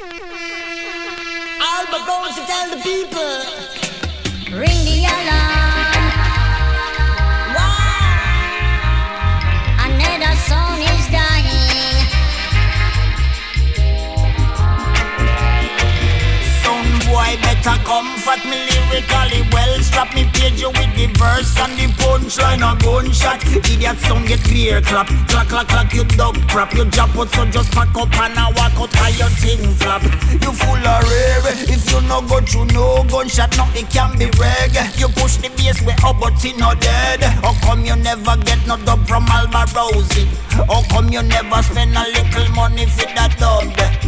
All but goes to tell the people. Ring the alarm. Wow. Another song is dying. Son boy better comfort me lyrically well. Strap me page you with the verse and the punchline a gunshot. Idiot sound get clear clap. Clack clack clack you dog crap. You jump out so just pack up and a walk out how your thing flap. You full of rare. If you no go through no gunshot, nothing can be reg. You push the bass way up but it no dead. How come you never get no dub from Alba Rosie? How come you never spend a little money for that dub?